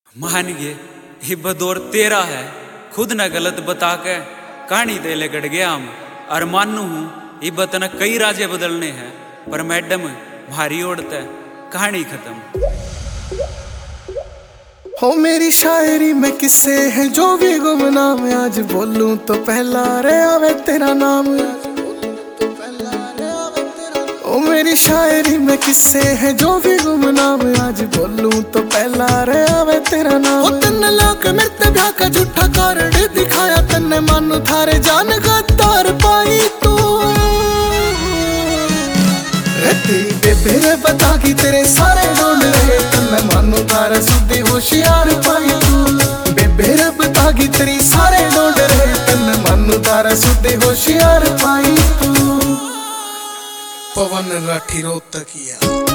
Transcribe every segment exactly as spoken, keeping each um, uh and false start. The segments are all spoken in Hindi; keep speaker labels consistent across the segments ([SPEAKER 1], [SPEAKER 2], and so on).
[SPEAKER 1] मान गए हिब दौर तेरा है, खुद न गलत बता के कहानी तेले गड़ गया हम। और मानू हूँ हिब तना कई राजे बदलने हैं, पर मैडम भारी ओढ़ता कहानी खत्म।
[SPEAKER 2] हो मेरी शायरी में किस्से हैं जो भी गुमनाम, आज बोलूं तो पहला रे आवे तेरा नाम। ओ मेरी शायरी में किस्से हैं जो भी गुमनाम, आज बोलूं तो पहला रे आवे तेरा नाम। ओ तन्ने लाके मेरे ब्याह का झूठा कारण दिखाया, तन्ने मानो थारे जान गद्दार पाई तू। रे तेरी बेबे रे बता कि तेरे सारे ढूंढ रहे, तन्ने मानो थारे सुधी होशियार पाई तू। बेबे रे बता कि तेरी सारे ढूंढ रहे, तन्ने मानो थारे सुधी होशियार पाई तू। पवन राठी रोहतकिया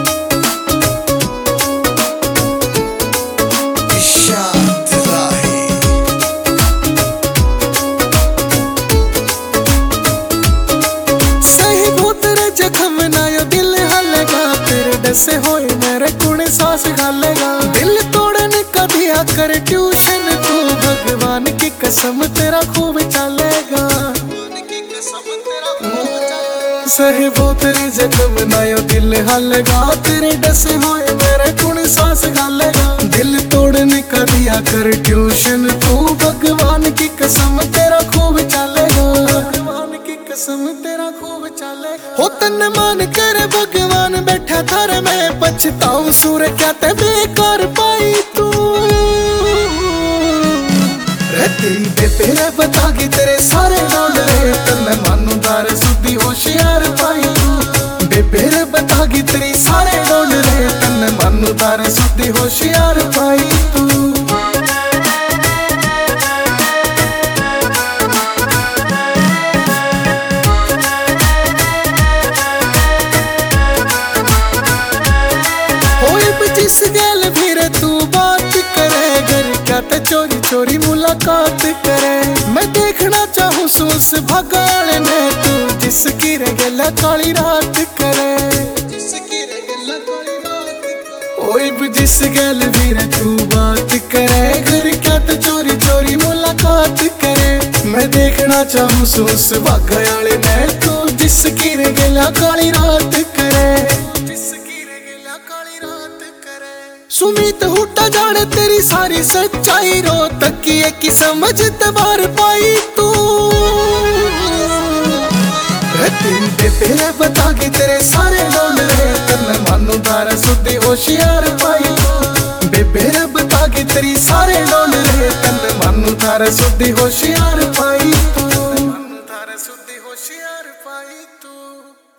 [SPEAKER 2] सही भूत रे जखम ना यो दिल हलेगा, तेरे डसे होए मेरे कुण सांस गालेगा। दिल तोड़ने का दिया कर ट्यूशन तू, भगवान की कसम तेरा खूब चलेगा। सही बहुत रे जख्म ना यो दिल हलेगा, तेरे डसे होए मेरे कुण सांस गालेगा। दिल तोड़ने का दिया कर ट्यूशन तू, भगवान की कसम तेरा खूब चलेगा। भगवान की कसम तेरा खूब चलेगा। हो तन्ने मान कर भगवान बैठा थारे में, पछताऊं सूर क्या ते बेकार पाई तू। रे तेरी बेबे रे बता कि तेरे सारे ढूंढ रहे, तन्ने मानू तारे सुधी होशियार पाई तू। बेबे रे बता कि तेरी सारे ढूंढ रहे, तन्ने मानू तारे सुधी होशियार पाई तू। जिस गैल फिर तू बात करे, घर क्या ते चोरी चोरी मुलाकात करे। मैं देखना चाहूँ सोस भगाल ने तू, जिसकी रेगला काली रात करे। ओए जिस गैल फिर तू बात करे, घर क्या ते चोरी चोरी मुलाकात करे। मैं देखना चाहूँ सोस भगाल ने तू, जिसकी रेगला काली रात करे। सुमित हुड्डा जाने तेरी सारी सच्चाई, रो तकिए की समझ तबार पाई तू। तेरी बेबे रे बता कि तेरे सारे ढूंढ रहे, तन्ने मानो तारा सुधी होशियार पाई तू। बेबे रे बता कि तेरी सारे ढूंढ रहे, तन्ने मानो तारा सुधी होशियार पाई तू। मानो तारा सुधी होशियार पाई तू।